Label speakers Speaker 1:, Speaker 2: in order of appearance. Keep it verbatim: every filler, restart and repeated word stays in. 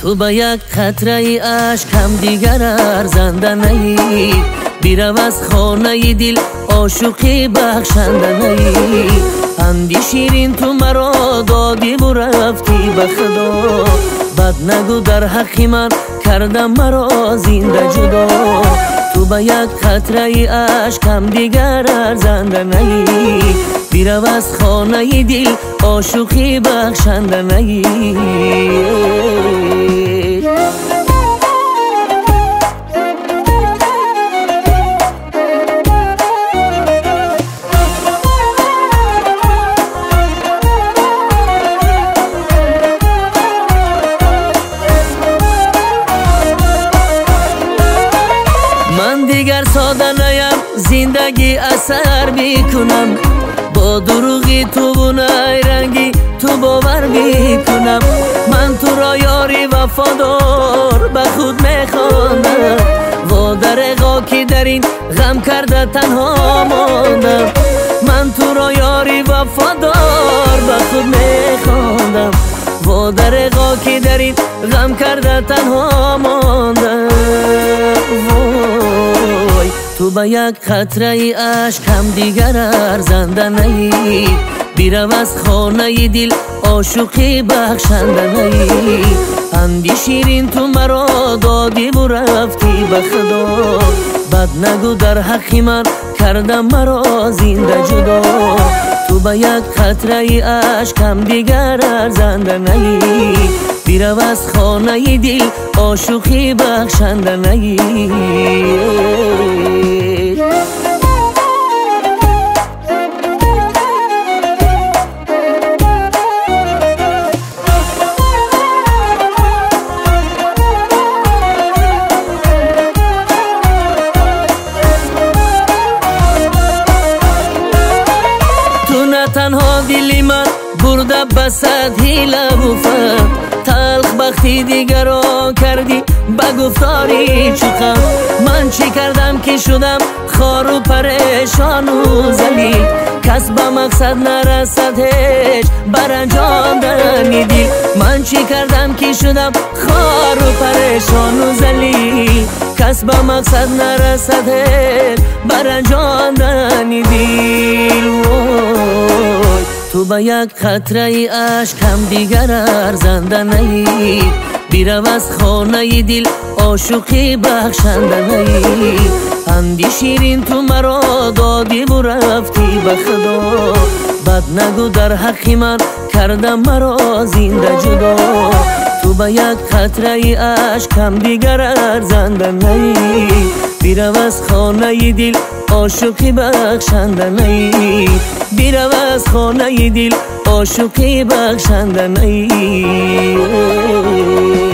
Speaker 1: تو با یک قطره اشک هم دیگر ارزنده نی، بیرو از خانه دل عاشقی بخشنده نی. اندی شیرین تو مرا دادی و رفتی به خدا، بد نگو در حق من کردم مرا زنده جدا. تو با یک قطره اشک هم دیگر ارزنده نی، بیرو از خانه دل عاشقی بخشنده نی. من دیگر ساده نیم زندگی اثر بیکنم، با دروغی تو و نیرنگی تو باور بیکنم. من تو را یاری وفادار به خود میخواندم، و در غاکی در این غم کرده تنها ماندم. من تو را یاری وفادار به خود میخواندم، و در غاکی در این غم کرده تنها ماندم. وای تو با یک قطره اشک هم دیگر ارزنده نی، بیرو از خانه دل عاشقی بخشنده نی. اندی شیرین تو مرا دادی و رفتی به خدا، بد نگو در حق من کردم مرا زنده جدا. تو با یک قطره اشک هم دیگر ارزنده نی، بیرو از خانه دل عاشقی بخشنده نی. تنها دلی من برده بسد هیله و فهم، تلخ بختی دیگر را کردی به گفتاری چخم. من چی کردم که شدم خار و پریشان و ذلیل، کس به مقصد نرسد هیچ برانجاندن دل. من چی کردم که شدم خار و پریشان و ذلیل، کس به مقصد نرسد هیچ برانجاندن دل. تو با یک قطره اشک هم دیگر ارزنده نی، بیرو از خانه دل عاشقی بخشنده نی. اندی شیرین تو مرا دادی و رفتی به خدا، بد نگو در حق من کردم مرا زنده جدا. تو با یک قطره اشک هم دیگر ارزنده نی، بیرو از خانه دل عاشقی بخشنده نی، بیرو از خانه دل عاشقی بخشنده نی.